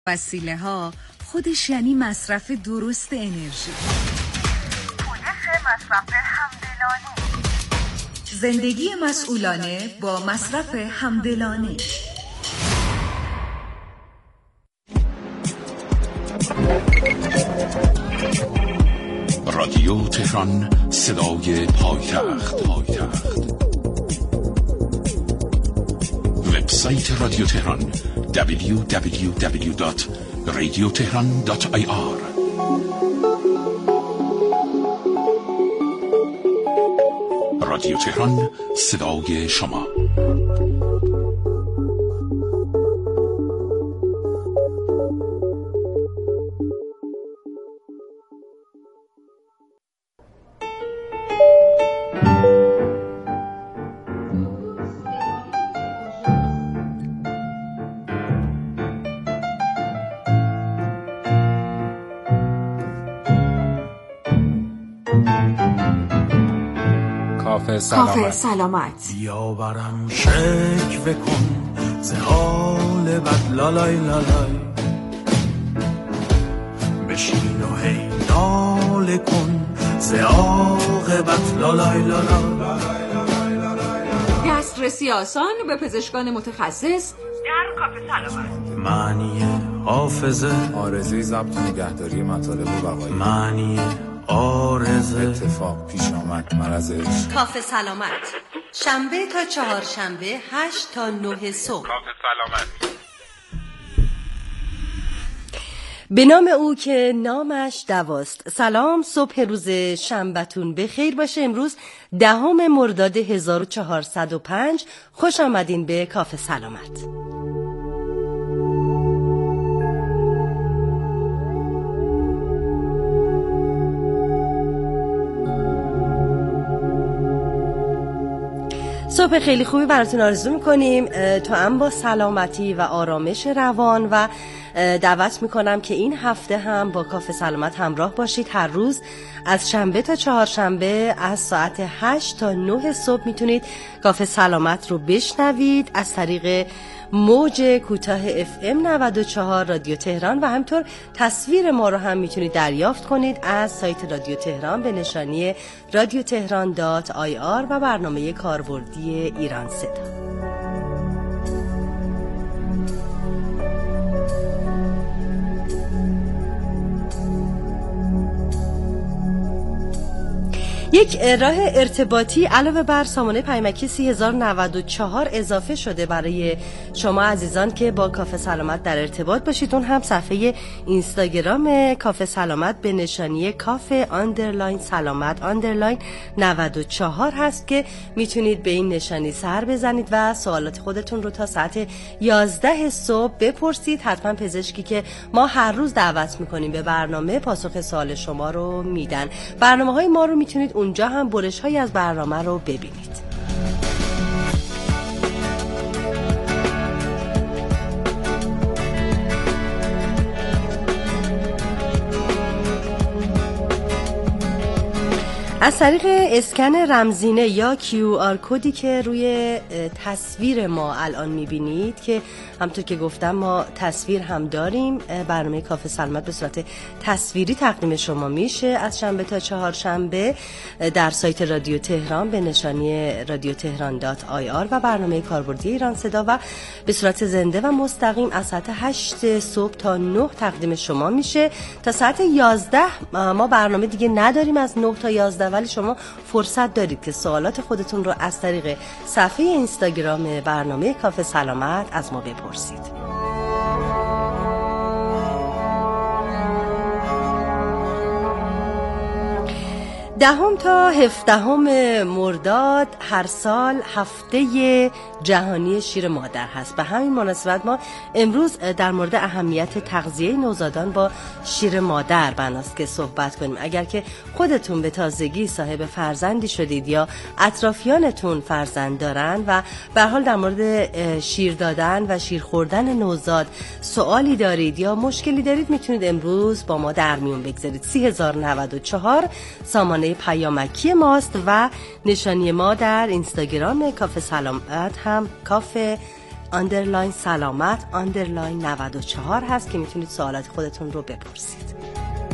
وسیله ها خودش یعنی مصرف درست انرژی. کودک مصرف همدلانه. زندگی مسئولانه با مصرف همدلانه. رادیو تهران، صدای پایتخت. وبسایت رادیو تهران www.radiotehran.ir. رادیو تهران، صدای شما. کافه سلامت. بیا برم شکوه کن ز حال بد لالای لالای، بشین و هی ناله کن ز عاقبت لالای لالای. دسترسی آسان به پزشکان متخصص در کافه سلامت. معنی حافظه، آرزوی ضبط نگهداری مطالب و بقایی، معنی آرزه، اتفاق پیش آمد مرض عشق. کافه سلامت، شنبه تا چهارشنبه 8 تا 9 صبح. کافه سلامت. به نام او که نامش دواست. سلام، صبح روز شنبهتون بخیر باشه. امروز 10 مرداد 1405. خوش آمدین به کافه سلامت. صبح خیلی خوبی براتون آرزو میکنیم، تو هم با سلامتی و آرامش روان، و دعوت میکنم که این هفته هم با کافه سلامت همراه باشید. هر روز از شنبه تا چهارشنبه از ساعت 8 تا 9 صبح میتونید کافه سلامت رو بشنوید از طریق موج کوتاه FM 94 رادیو تهران، و همینطور تصویر ما رو هم میتونید دریافت کنید از سایت رادیو تهران به نشانی radiotehran.ir و برنامه کاربردی ایران صدا. یک راه ارتباطی علاوه بر سامانه پیامکی 3094 اضافه شده برای شما عزیزان که با کافه سلامت در ارتباط باشید. اون هم صفحه اینستاگرام کافه سلامت به نشانی کافه سلامت 94 هست که میتونید به این نشانی سر بزنید و سوالات خودتون رو تا ساعت 11 صبح بپرسید. حتما پزشکی که ما هر روز دعوت میکنیم به برنامه پاسخ سوال شما رو میدن. برنامه‌های ما رو میتونید اونجا هم برش‌هایی از برنامه رو ببینید. از طریق اسکن رمزینه یا QR کدی که روی تصویر ما الان میبینید، که همونطور که گفتم ما تصویر هم داریم، برنامه کافه سلامت به صورت تصویری تقدیم شما میشه از شنبه تا چهارشنبه در سایت رادیو تهران به نشانی radiotehran.ir و برنامه کاربردی ایران صدا، و به صورت زنده و مستقیم از ساعت 8 صبح تا 9 تقدیم شما میشه. تا ساعت 11 ما برنامه دیگه نداریم از 9 تا 11، ولی شما فرصت دارید که سوالات خودتون رو از طریق صفحه اینستاگرام برنامه کافه سلامت از ما بپرسید. 10 تا 17 مرداد هر سال هفته جهانی شیر مادر هست. به همین مناسبت ما امروز در مورد اهمیت تغذیه نوزادان با شیر مادر بناست که صحبت کنیم. اگر که خودتون به تازگی صاحب فرزندی شدید یا اطرافیانتون فرزند دارن و به هر حال در مورد شیر دادن و شیر خوردن نوزاد سوالی دارید یا مشکلی دارید، میتونید امروز با ما در میون بگذارید. 3094 سامانه پیامکی ماست و نشانی ما در اینستاگرام کافه سلامت هم کافه سلامت 94 هست که میتونید سوالات خودتون رو بپرسید.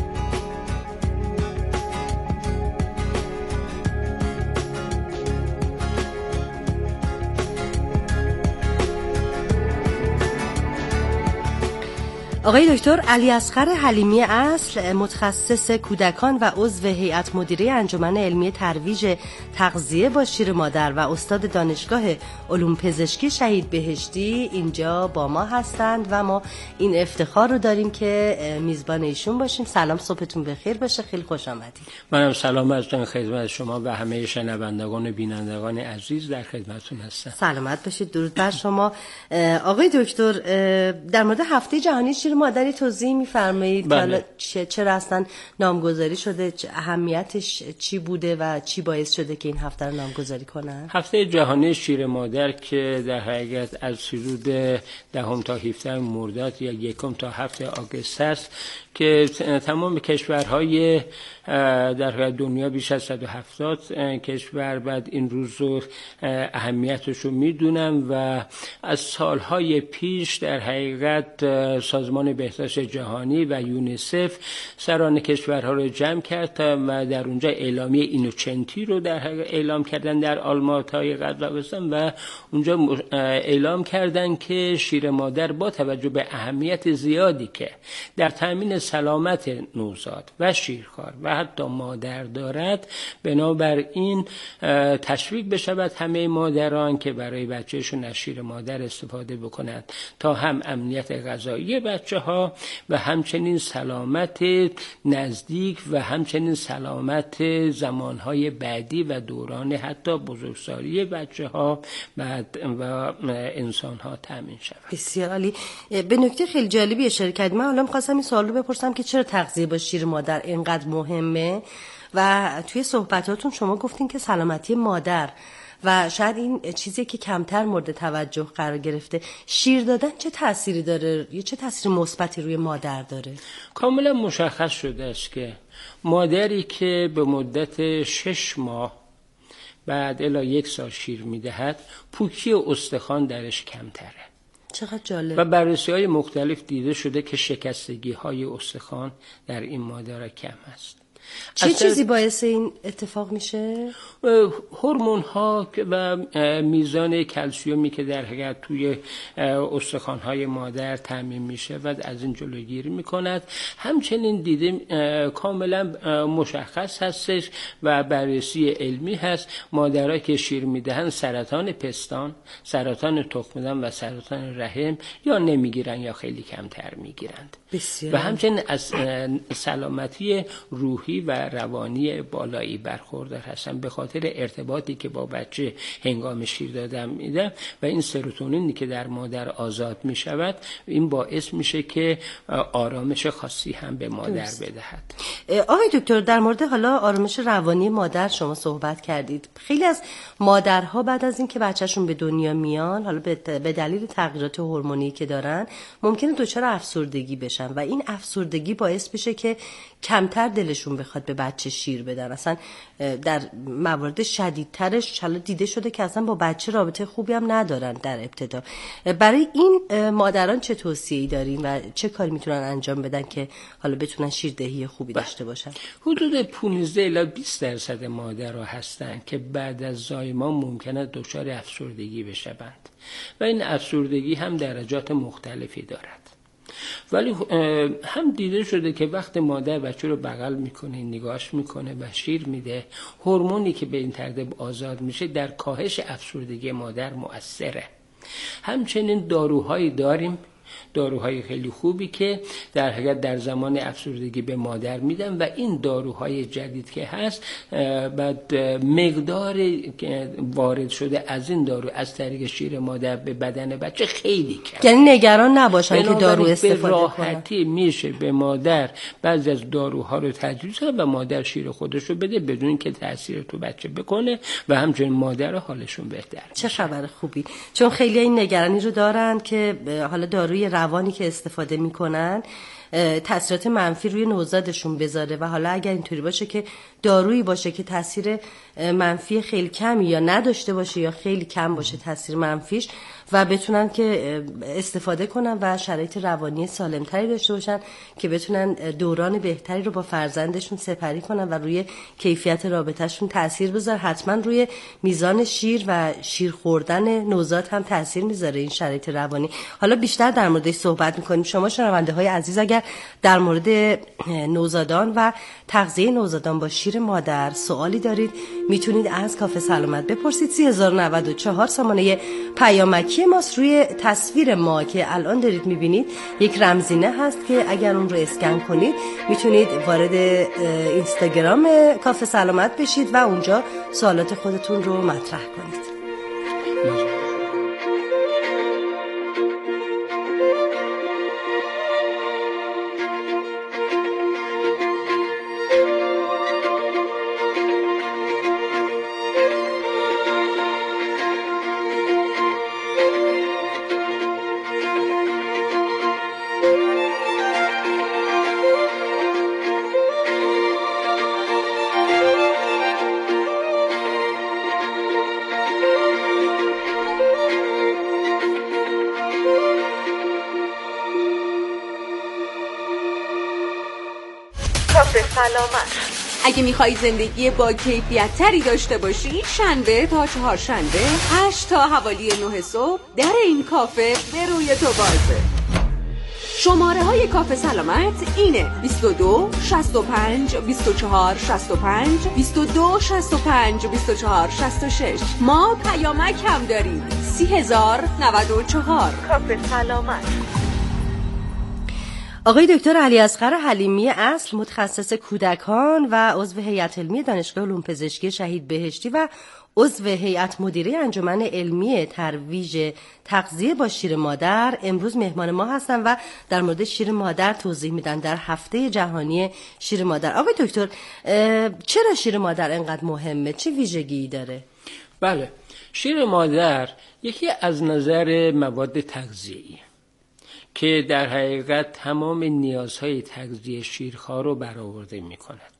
آقای دکتر علیاصغر حلیمی اصل، متخصص کودکان و عضو هیئت مدیره انجمن علمی ترویج تغذیه با شیر مادر و استاد دانشگاه علوم پزشکی شهید بهشتی اینجا با ما هستند و ما این افتخار رو داریم که میزبان ایشون باشیم. سلام، صبحتون بخیر باشه، خیلی خوش آمدید. منم سلام از خدمت شما و همه شنوندگان و بینندگان عزیز در خدمتتون هستم. سلامت باشید، درود بر شما. آقای دکتر، در مورد هفته جهانی شیر مادری توضیح می‌فرمایید بله. که چرا اصلا نامگذاری شده، اهمیتش چی بوده و چی باعث شده که این هفته رو نامگذاری کنن؟ هفته جهانی شیر مادر که در حقیقت از حدود 10 تا 17 مرداد یا 1 تا 7 آگوست است که تمام کشورهای در دنیا بیش از 170 کشور بعد این روز رو اهمیتش رو میدونن و از سالهای پیش در حقیقت سازمان بهداشت جهانی و یونیسف سران کشورها رو جمع کرد و در اونجا اعلامیه اینوچنتی رو در حقیقت اعلام کردن در آلماتای قزاقستان و اونجا اعلام کردن که شیر مادر با توجه به اهمیت زیادی که در تامین سلامت نوزاد و شیرخوار و حتی مادر دارد، بنابراین تشویق بشود همه مادران که برای بچهشون از شیر مادر استفاده بکنند تا هم امنیت غذایی بچه ها و همچنین سلامت نزدیک و همچنین سلامت زمانهای بعدی و دوران حتی بزرگسالی بچه ها و انسان ها تامین شود. بسیار عالی. به نکته خیلی جالبی اشاره کردید. من حالا می‌خواستم این سوال رو بپرسم که چرا تغذیه با شیر مادر اینقدر مهمه و توی صحبتاتون شما گفتین که سلامتی مادر و شاید این چیزی که کمتر مورد توجه قرار گرفته، شیر دادن چه تأثیری داره یا چه تأثیر مثبتی روی مادر داره؟ کاملا مشخص شده است که مادری که به مدت 6 ماه بعد الی 1 سال شیر میدهد، پوکی استخوان درش کمتره. چقدر جالب. و بررسی‌های مختلف دیده شده که شکستگی‌های استخوان در این مادر کم است. چه چیزی باعث این اتفاق میشه؟ هورمون‌ها و میزان کلسیومی که در حقیقت توی استخوان‌های مادر تامین میشه و از این جلوگیری میکند. همچنین دیده کاملا مشخص هستش و بررسی علمی هست مادرایی که شیر میدهن سرطان پستان، سرطان تخمدان و سرطان رحم یا نمیگیرن یا خیلی کمتر میگیرند. بسیار. و همچنین از سلامتی روحی و روانی بالایی برخوردار هستن به خاطر ارتباطی که با بچه هنگام شیر دادن میده و این سروتونینی که در مادر آزاد می شود، این باعث میشه که آرامش خاصی هم به مادر بدهد. آقای دکتر، در مورد حالا آرامش روانی مادر شما صحبت کردید. خیلی از مادرها بعد از اینکه بچه‌شون به دنیا میان، حالا به دلیل تغییرات هورمونی که دارن، ممکنه دچار افسردگی بشن و این افسردگی باعث بشه که کمتر دلشون بخواد به بچه شیر بدن. اصلا در موارد شدیدترش حالا دیده شده که اصلا با بچه رابطه خوبی هم ندارن در ابتدا. برای این مادران چه توصیه‌ای دارین و چه کاری میتونن انجام بدن که حالا بتونن شیردهی خوبی داشته باشن؟ حدود 15 الی 20% مادرها هستن که بعد از زایمان ممکنه دچار افسردگی بشوند و این افسردگی هم درجات مختلفی دارد. ولی هم دیده شده که وقت مادر بچه رو بغل میکنه، نگاهش میکنه و شیر میده، هورمونی که به این ترتیب آزاد میشه در کاهش افسردگی مادر مؤثره. همچنین داروهایی داریم، داروهای خیلی خوبی که در حقیقت در زمان افسردگی به مادر میدن و این داروهای جدید که هست بعد مقدار وارد شده از این دارو از طریق شیر مادر به بدن بچه خیلی کم، یعنی نگران نباشن که دارو استفاده کنن. به راحتی میشه به مادر بعضی از داروها رو تجویز کنه و مادر شیر خودش رو بده بدون اینکه تاثیر تو بچه بکنه و همچنین مادر حالشون بهتر. چه خبر خوبی، چون خیلی این نگرانی رو دارن که حالا داروی روانی که استفاده میکنن تاثیرات منفی روی نوزادشون بذاره و حالا اگر اینطوری باشه که دارویی باشه که تاثیر منفی خیلی کمی یا نداشته باشه یا خیلی کم باشه تاثیر منفیش و بتونن که استفاده کنن و شرایط روانی سالمتری داشته باشن که بتونن دوران بهتری رو با فرزندشون سپری کنن و روی کیفیت رابطهشون تأثیر بذاره. حتما روی میزان شیر و شیر خوردن نوزاد هم تأثیر میذاره این شرایط روانی. حالا بیشتر در موردش صحبت میکنیم. شما شنونده های عزیز اگر در مورد نوزادان و تغذیه نوزادان با شیر مادر سوالی دارید میتونید از کافه سلامت بپرسید. 3094 سامانه پیامکی ماست. روی تصویر ما که الان دارید میبینید یک رمزینه هست که اگر اون رو اسکن کنید میتونید وارد اینستاگرام کافه سلامت بشید و اونجا سوالات خودتون رو مطرح کنید. سلامت. اگه میخوای زندگی با کیفیت تری داشته باشی، شنبه تا چهارشنبه 8 تا حوالی 9 صبح در این کافه به روی تو بازه. شماره های کافه سلامت اینه: 22 65 24 65 22 65 24 66. ما پیامک هم داریم: 30094. کافه سلامت. آقای دکتر علیاصغر حلیمی اصل، متخصص کودکان و عضو هیئت علمی دانشگاه علوم پزشکی شهید بهشتی و عضو هیئت مدیره انجمن علمی ترویج تغذیه با شیر مادر، امروز مهمان ما هستن و در مورد شیر مادر توضیح میدن در هفته جهانی شیر مادر. آقای دکتر، چرا شیر مادر انقدر مهمه؟ چه ویژگی داره؟ بله، شیر مادر یکی از نظر مواد تغذیه‌ای که در حقیقت تمام نیازهای تغذیه شیرخوار رو برآورده می کند.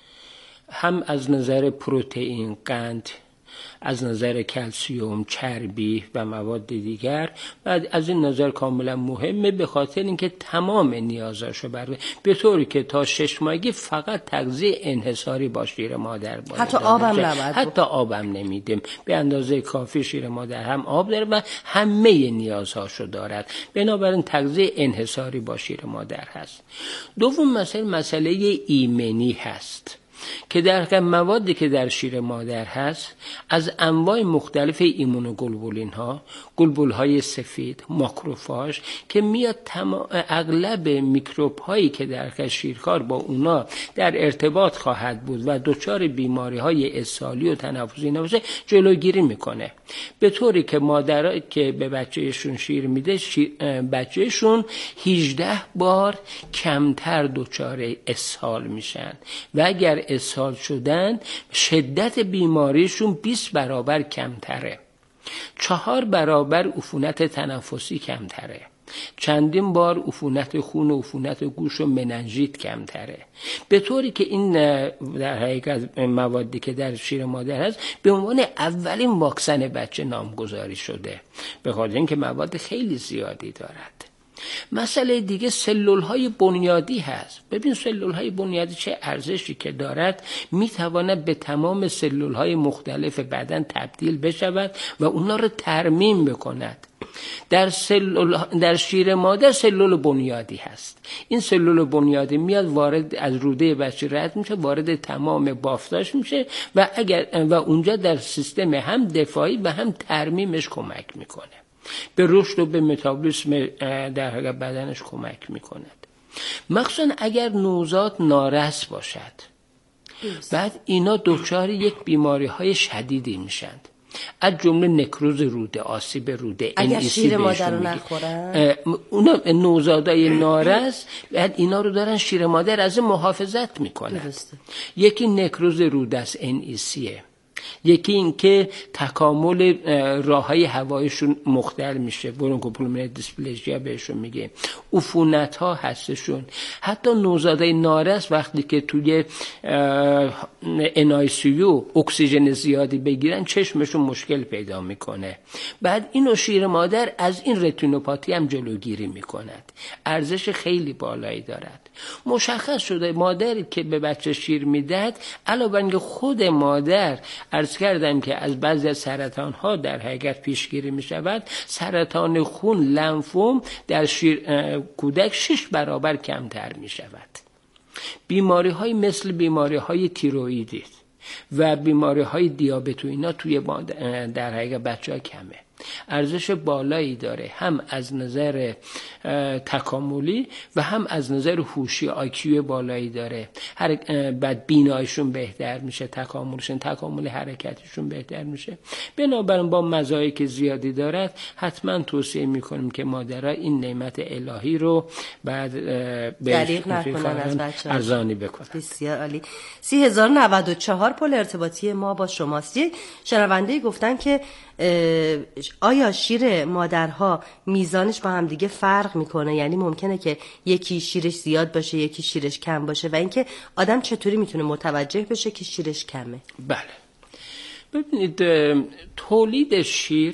هم از نظر پروتئین، قند، از نظر کلسیوم، چربی و مواد دیگر، و از این نظر کاملا مهمه به خاطر اینکه تمام نیازاشو برده، به طوری که تا 6 ماهگی فقط تغذیه انحصاری با شیر مادر باید. حتی آبم نباید. حتی آبم نمیدیم، به اندازه کافی شیر مادر هم آب داره و همه نیازهاشو دارد، بنابراین تغذیه انحصاری با شیر مادر هست. دوم مسئله ایمنی هست که در موادی که در شیر مادر هست از انواع مختلف ایمونوگلبولین ها، گلبول های سفید، ماکروفاژ، که میاد اغلب میکروب هایی که در شیرخوار با اونا در ارتباط خواهد بود و دچار بیماری های اسهالی و تنفسی نباشه جلوگیری میکنه، به طوری که مادرها که به بچهشون شیر میده بچهشون 18 بار کمتر دچار اسهال میشن و اگر اسهال شدن شدت بیماریشون 20 برابر کمتره، 4 برابر عفونت تنفسی کمتره، چندین بار عفونت خون و عفونت گوش و مننژیت کمتره، به طوری که این در حقیقت موادی که در شیر مادر هست به عنوان اولین واکسن بچه نامگذاری شده، به خاطر اینکه مواد خیلی زیادی دارد. مسئله دیگه سلول‌های بنیادی هست. ببین سلول‌های بنیادی چه ارزشی که دارد، میتواند به تمام سلول‌های مختلف بدن تبدیل بشود و اونا رو ترمیم بکند. در شیر مادر سلول بنیادی هست. این سلول بنیادی میاد وارد از روده بچه رد میشه، وارد تمام بافتاش میشه و اونجا در سیستم هم دفاعی و هم ترمیمش کمک میکنه، به رشد و به متابولیسم در حقیقت بدنش کمک میکند. مخصوصا اگر نوزاد نارس باشد، بعد اینا دچار یک بیماری های شدیدی میشند، از جمله نکروز روده، آسیب روده، اگر شیر مادر رو نخورن. اونا نوزادای نارس بعد اینا رو دارن شیر مادر از محافظت میکنن. یکی نکروز روده است، NEC، یکی این که تکامل راههای هوایشون مختل میشه، برونکوپولمونری دیسپلژیا بهشون میگه، عفونت ها هستشون. حتی نوزادای نارس وقتی که توی NICU اکسیژن زیادی بگیرن چشمشون مشکل پیدا میکنه. بعد اینو شیر مادر از این رتینوپاتی هم جلوگیری میکند. ارزش خیلی بالایی دارد. مشخص شده مادری که به بچه شیر میدهد، علاوه بر اینکه خود مادر عرض کردم که از بعضی از سرطان ها در حقیقت پیشگیری می شود، سرطان خون لنفوم در کودک 6 برابر کمتر می شود. بیماری های مثل بیماری های تیروئیدی و بیماری های دیابت و اینا توی در حقیقت بچه ها کمه. ارزش بالایی داره، هم از نظر تکاملی و هم از نظر هوشی، آیکیو بالایی داره. بعد بیناییشون بهتر میشه، تکامل حرکتشون بهتر میشه. بنابراین با مزایایی که زیادی دارد حتما توصیه میکنیم که مادرها این نعمت الهی رو بعد دریغ نکنن، از بچه‌ها ارزانی بکنن. بسیار عالی. 3094 پل ارتباطی ما با شماست. شنونده گفتن که آیا شیر مادرها میزانش با هم دیگه فرق میکنه؟ یعنی ممکنه که یکی شیرش زیاد باشه یکی شیرش کم باشه، و اینکه آدم چطوری میتونه متوجه بشه که شیرش کمه؟ بله، ببینید تولید شیر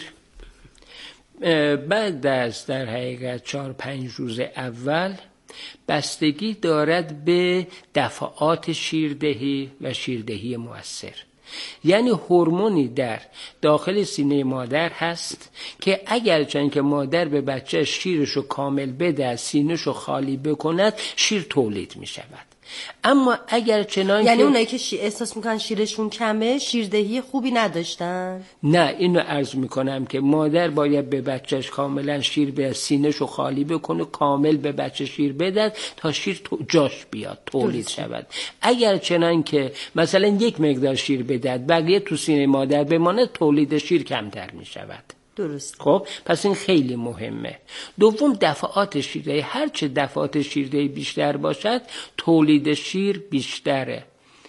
بعد از در حقیقت 4-5 روز اول بستگی دارد به دفعات شیردهی و شیردهی مؤثر. یعنی هورمونی در داخل سینه مادر هست که اگر چون که مادر به بچه شیرشو کامل بده، سینه‌شو خالی بکند، شیر تولید می شود. اما اگر چنان یعنی اونایی که احساس میکنن شیرشون کمه شیردهی خوبی نداشتن؟ نه، اینو عرض میکنم که مادر باید به بچهش کاملا شیر به سینه‌شو خالی بکنه، کامل به بچه شیر بدهد تا شیر جاش بیاد، تولید شود. اگر چنان که مثلا 1 مقدار شیر بدهد بقیه تو سینه مادر بمانه، تولید شیر کمتر میشود. درست. خب پس این خیلی مهمه. دوم، دفعات شیردهی. هرچه دفعات شیردهی بیشتر باشد تولید شیر بیشتره،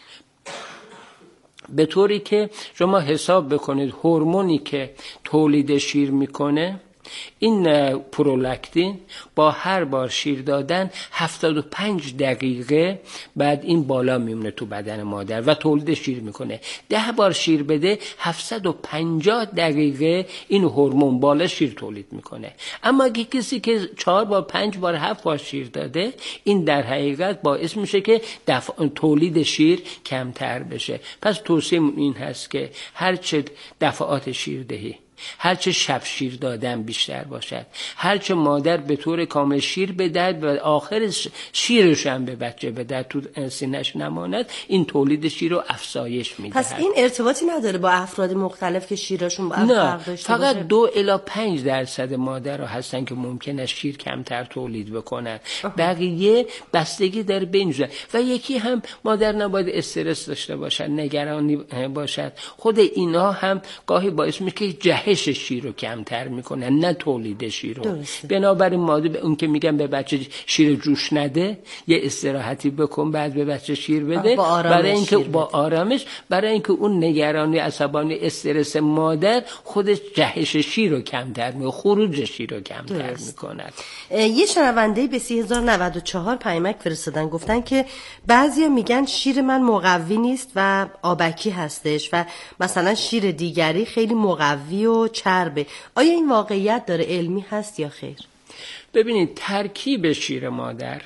به طوری که شما حساب بکنید هورمونی که تولید شیر میکنه، این پرولاکتین، با هر بار شیر دادن 75 دقیقه بعد این بالا میمونه تو بدن مادر و تولید شیر میکنه. 10 بار شیر بده 750 دقیقه این هورمون بالا شیر تولید میکنه. اما اگه کسی که 4 بار 5 بار 7 بار شیر داده، این در حقیقت باعث میشه که تولید شیر کمتر بشه. پس توصیه این هست که هرچه دفعات شیر دهی، هرچه شب شیر دادن بیشتر باشد، هرچه مادر به طور کامل شیر بدهد و آخر شیرش هم به بچه بدهد تو سینه‌اش نماند، این تولید شیر رو افزایش میدهد. پس این ارتباطی نداره با افراد مختلف که شیرشون با فرق داشته باشه؟ فقط 2 الی 5% مادرها هستن که ممکنه شیر کمتر تولید بکنن. بقیه بستگی داره به اینجا. و یکی هم مادر نباید استرس داشته باشد، نگرانی باشد. خود اینا هم گاهی باعث میشه که جهش شیر رو کمتر میکنن، نه تولید شیر رو. بنابراین مادر به اون که میگن به بچه شیر جوش نده، یه استراحتی بکن بعد به بچه شیر بده، برای اینکه با آرامش، برای اینکه اون نگرانی، عصبانی، استرس مادر خودش جهش شیر رو کمتر میکنه، خروج شیر رو کمتر میکنه. یه شنونده به 3094 پیامک فرستادن، گفتن که بعضیا میگن شیر من مقوی نیست و آبکی هستش و مثلا شیر دیگری خیلی مقوی و چربه. آیا این واقعیت داره، علمی هست یا خیر؟ ببینید ترکیب شیر مادر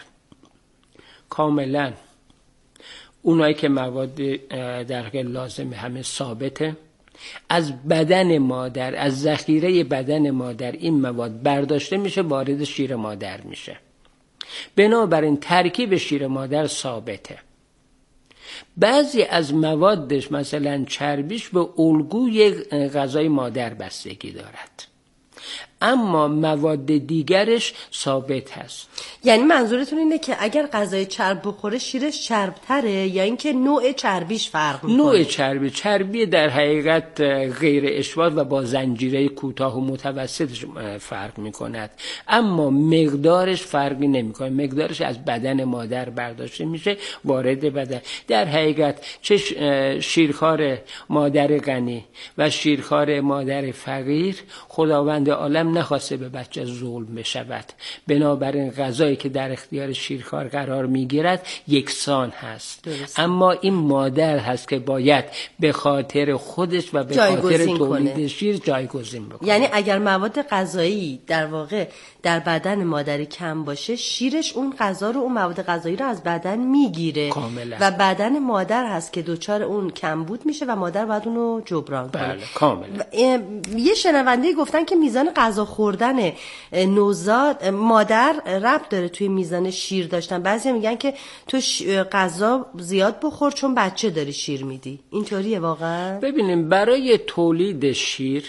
کاملا اونایی که مواد در حقیقت لازم همه ثابته، از بدن مادر، از ذخیره بدن مادر این مواد برداشته میشه، وارد شیر مادر میشه. بنابراین ترکیب شیر مادر ثابته. بعضی از موادش مثلا چربیش به الگوی غذای مادر بستگی دارد. اما مواد دیگرش ثابت هست. یعنی منظورتون اینه که اگر غذای چرب بخوره شیرش چربتره یا اینکه نوع چربیش فرق میکنه؟ نوع چربی در حقیقت غیر اشباط و با زنجیره کوتاه و متوسطش فرق میکند، اما مقدارش فرقی نمیکنه. مقدارش از بدن مادر برداشته میشه وارد بدن. در حقیقت چه شیرخوار مادر غنی و شیرخوار مادر فقیر خداوند عالم نخواسته به بچه ظلم بشود، بنابراین غذایی که در اختیار شیرخوار قرار میگیرد یکسان هست. اما این مادر هست که باید به خاطر خودش و به خاطر تولید شیر جایگزین بکنه. یعنی اگر مواد غذایی در واقع در بدن مادری کم باشه، شیرش اون غذا رو، اون مواد غذایی رو از بدن میگیره کاملا. و بدن مادر هست که دوچار اون کمبود میشه و مادر باید اون رو جبران کنه. بله کاملا. یه شنونده گفتن که میزان غذا خوردن نوزاد مادر ربط داره توی میزان شیر داشتن. بعضی میگن که تو غذا زیاد بخور چون بچه داری شیر میدی. اینطوریه واقعا؟ ببینیم برای تولید شیر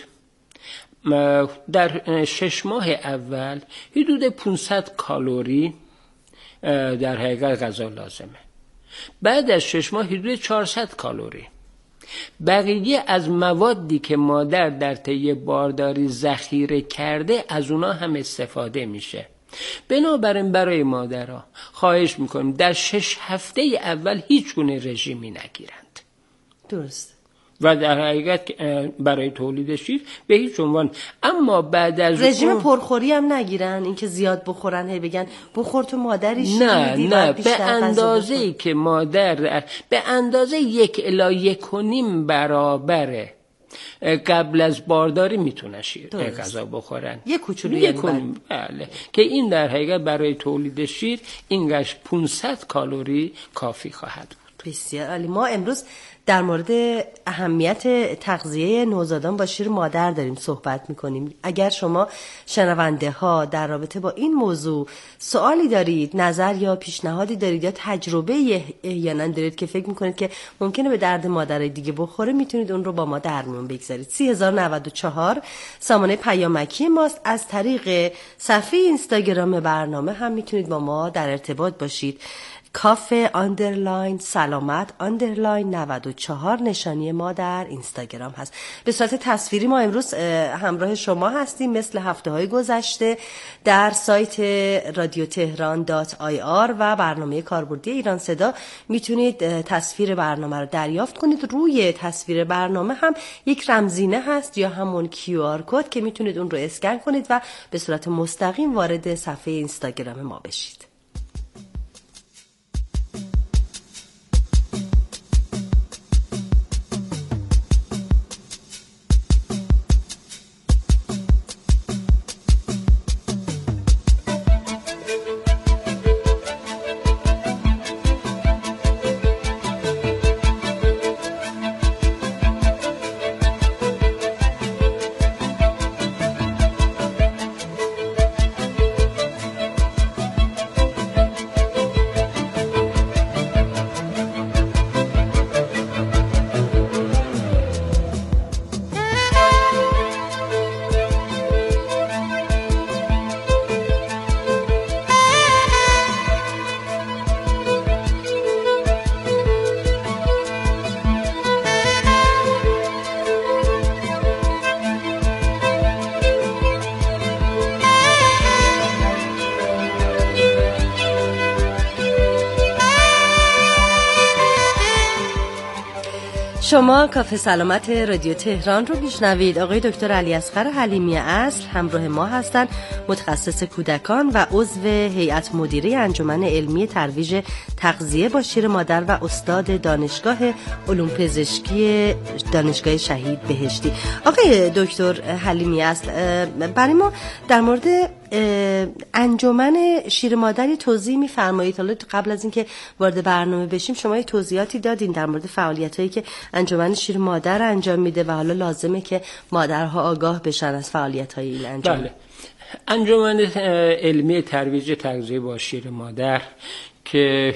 در 6 ماه اول حدود 500 کالری در حقیقت غذا لازمه. بعد از 6 ماه حدود 400 کالری. بقیه از موادی که مادر در طی بارداری ذخیره کرده از اونا هم استفاده میشه. بنابراین برای مادرها خواهش میکنیم در 6 هفته اول هیچ گونه رژیمی نگیرند. درست. و در حقیقت برای تولید شیر به هیچ عنوان. اما بعد از رژیم پرخوری هم نگیرن، اینکه زیاد بخورن هی بگن بخور تو مادری شیر میدی. نه به اندازه‌ای که مادر به اندازه 1 الی 1.5 برابره قبل از بارداری میتونن شیر غذا بخورن. یه کوچولویی بله. که این در حقیقت برای تولید شیر اینقدر 500 کالری کافی خواهد بود. بسیار عالی. ما امروز در مورد اهمیت تغذیه نوزادان با شیر مادر داریم صحبت میکنیم. اگر شما شنونده ها در رابطه با این موضوع سوالی دارید، نظر یا پیشنهادی دارید یا تجربه احیانا دارید که فکر میکنید که ممکنه به درد مادرای دیگه بخوره، میتونید اون رو با ما در میون بگذارید. 3094 سامانه پیامکی ماست. از طریق صفحه اینستاگرام برنامه هم میتونید با ما در ارتباط باشید. کافه سلامت 94 نشانی ما در اینستاگرام هست. به صورت تصویری ما امروز همراه شما هستیم مثل هفته‌های گذشته در سایت رادیو تهران .ir و برنامه کاربردی ایران صدا میتونید تصویر برنامه رو دریافت کنید. روی تصویر برنامه هم یک رمزینه هست یا همون QR کد که میتونید اون رو اسکن کنید و به صورت مستقیم وارد صفحه اینستاگرام ما بشید. شما کافه سلامت رادیو تهران رو میشنوید. آقای دکتر علیاصغر حلیمی اصل همراه ما هستند، متخصص کودکان و عضو هیئت مدیره انجمن علمی ترویج تغذیه با شیر مادر و استاد دانشگاه علوم پزشکی دانشگاه شهید بهشتی. آقای دکتر حلیمی اصل، برای ما در مورد انجمن شیر مادری توضیح می‌فرمایید؟ حالا قبل از اینکه وارد برنامه بشیم شما یه توضیحاتی دادین در مورد فعالیتایی که انجمن شیر مادر انجام میده و حالا لازمه که مادرها آگاه بشن از فعالیت‌های این انجمن. بله. انجمن علمی ترویج تغذیه با شیر مادر که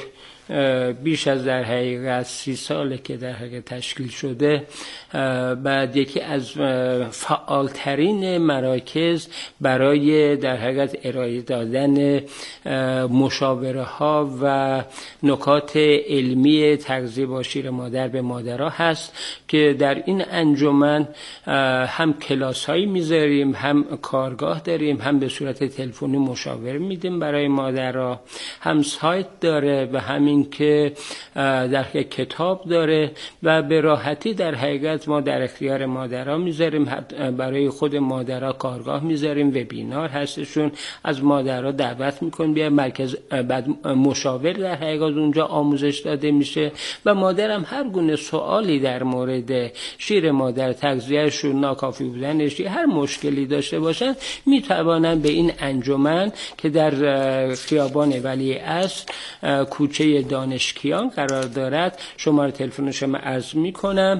بیش از در حقیقت 30 ساله که در حقیقت تشکیل شده. بعد یکی از فعالترین مراکز برای در حقیقت ارائه دادن مشاوره ها و نکات علمی تغذیه با شیر مادر به مادرها هست که در این انجمن هم کلاس هایی میذاریم، هم کارگاه داریم، هم به صورت تلفنی مشاوره میدیم برای مادرها، هم سایت داره و همین که در کتاب داره و به راحتی در حقیقت ما در اختیار مادرها میذاریم. برای خود مادرها کارگاه میذاریم، وبینار هستشون، از مادرها دعوت میکنیم بیا مرکز، بعد مشاور در حقیقت اونجا آموزش داده میشه و مادرم هر گونه سوالی در مورد شیر مادر، تغذیهشون، ناکافی بودنش، هر مشکلی داشته باشن میتوانن به این انجمن که در خیابان ولیعصر کوچه دانشکیان قرار دارد شماره تلفنش من عرض میکنم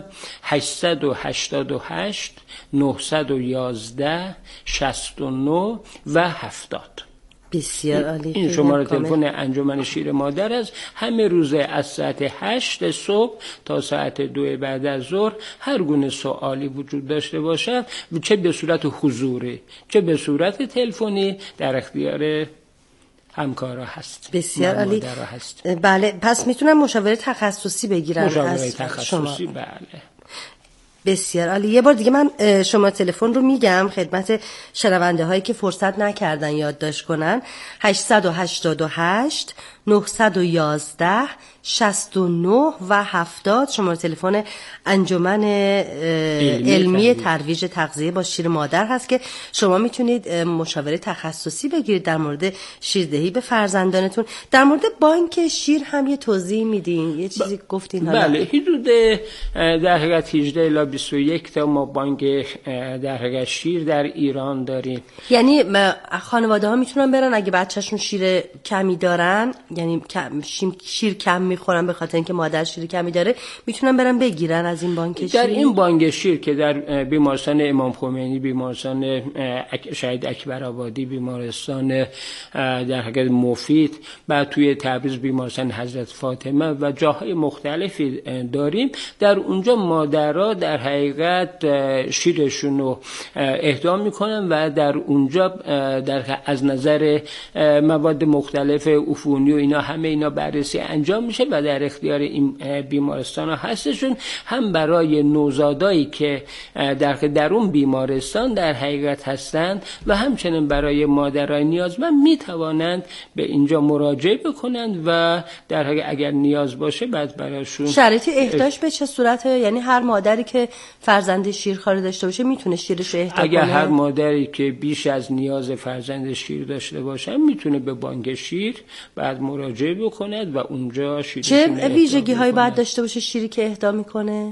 888 911 69 و 70. بسیار عالی. این شماره تلفن انجمن شیر مادر است. همه روز از ساعت 8 صبح تا ساعت 2 بعد از ظهر هر گونه سوالی وجود داشته باشد، چه به صورت حضوری چه به صورت تلفنی، در اختیار همکارا هست. بسیار عالی. بله، پس میتونم مشاوره تخصصی بگیرم؟ مشاوره تخصصی، بله. بسیار عالی. یه بار دیگه من شما تلفن رو میگم خدمت شنونده هایی که فرصت نکردن یادداشت کنن. 888 911 69 و 70 شماره تلفن انجمن علمی ترویج تغذیه با شیر مادر هست که شما میتونید مشاوره تخصصی بگیرید در مورد شیردهی به فرزندانتون. در مورد بانک شیر هم یه توضیح میدین، یه چیزی گفتین؟ بله، حدود در حقیقت 18 الی 21 تا ما بانک در حقیقت شیر در ایران داریم. یعنی خانواده ها میتونن برن اگه بچه‌شون شیر کمی دارن، یعنی شیر کم میخورن به خاطر اینکه مادر شیر کمی داره، میتونن برن بگیرن از این بانک شیر؟ در این بانک شیر که در بیمارستان امام خمینی، بیمارستان شهید اکبرآبادی، بیمارستان در حقیقت مفید، بعد توی تبریز بیمارستان حضرت فاطمه و جاهای مختلفی داریم، در اونجا مادرها در حقیقت شیرشون رو اهدا میکنن و در اونجا از نظر مواد مختلف عفونی و اینا همه اینا بررسی انجام میشه و در اختیار این بیمارستان ها هستشون. هم برای نوزادایی که در اون بیمارستان در حقیقت هستند و همچنین برای مادرای نیازمند میتوانند به اینجا مراجعه بکنند و در حقیقت اگر نیاز باشه بعد براشون. شرایط اهداش به چه صورته؟ یعنی هر مادری که فرزند شیرخواره داشته باشه میتونه شیرش رو اهدا کنه؟ اگر هر مادری که بیش از نیاز فرزند شیر داشته باشه میتونه به بانک شیر بعد مراجعه بکند و اونجا شیرشون اهدا. چه ویژگی هایی باید داشته باشه شیری که اهدا میکنه؟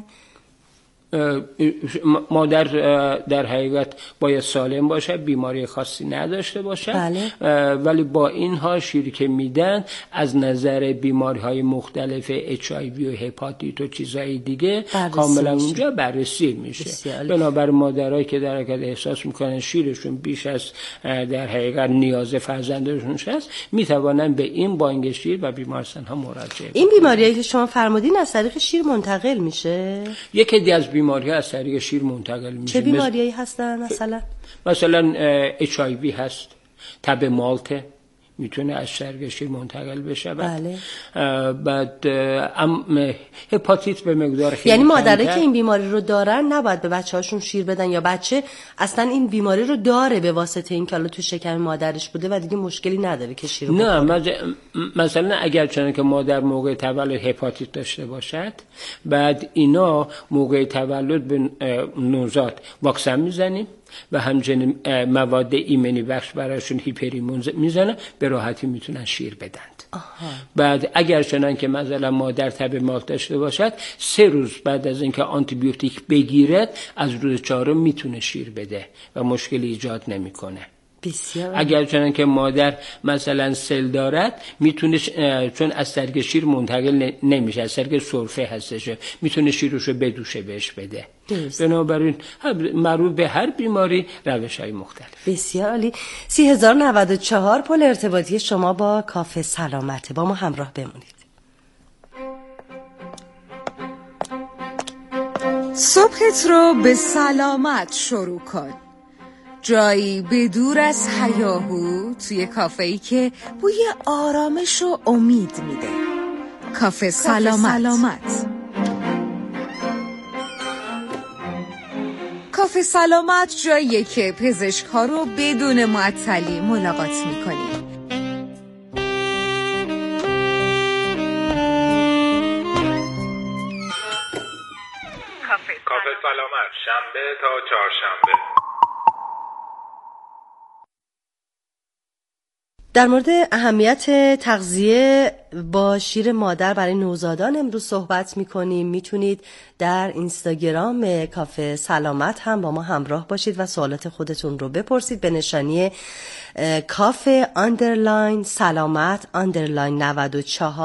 مادر در حقیقت باید سالم باشه، بیماری خاصی نداشته باشه. بله. ولی با اینها شیری که میدن از نظر بیماری های مختلف HIV و هپاتیت و چیزهای دیگه کاملا اونجا بررسی میشه. بنابراین مادرایی که در حقیقت احساس میکنن شیرشون بیش از در حقیقت نیاز فرزندشون هست میتوانن به این بانک شیر و بیمارستان ها مراجعه. این بیماریایی که شما فرمودین از طریق شیر منتقل میشه؟ یکی از بیماری ها از طریق شیر منتقل میشه. چه بیماریایی هستن مثلا HIV هست، تب مالته میتونه از طریق شیر منتقل بشه. بله. بعد هپاتیت به مقدار خیلی، یعنی مادرایی که این بیماری رو دارن نباید به بچه‌هاشون شیر بدن یا بچه اصلا این بیماری رو داره به واسطه این که الان تو شکم مادرش بوده و دیگه مشکلی نداره که شیر رو نه مثلا اگر چون که مادر موقع تولد هپاتیت داشته باشد، بعد اینا موقع تولد به نوزاد واکسن میزنیم و همچنین مواد ایمنی بخش برایشون هیپریمون میزنن، به راحتی میتونن شیر بدند. بعد اگر چنان که مثلا مادر تب مالت داشته باشد 3 روز بعد از اینکه آنتی بیوتیک بگیرد از روز 4 میتونه شیر بده و مشکلی ایجاد نمیکنه. اگر چنان که مادر مثلا سل دارد میتونه چون از طریق شیر منتقل نمیشه، از طریق سرفه هستش، میتونه شیرشو بدوشه بهش بده. بنابراین مربوط به هر بیماری روش‌های مختلف. بسیار عالی. 30,094 پل ارتباطی شما با کافه سلامته، با ما همراه بمونید. صبحت رو به سلامت شروع کن. جایی به دور از هیاهو توی کافه‌ای که بوی آرامش و امید میده. کافه سلامت. کافه سلامت جاییه که پزشک‌ها رو بدون معطلی ملاقات می‌کنی. کافه سلامت، شنبه تا چهارشنبه. در مورد اهمیت تغذیه با شیر مادر برای نوزادان امروز صحبت می‌کنیم. میتونید در اینستاگرام کافه سلامت هم با ما همراه باشید و سوالات خودتون رو بپرسید به نشانی کافه _ سلامت _ 94.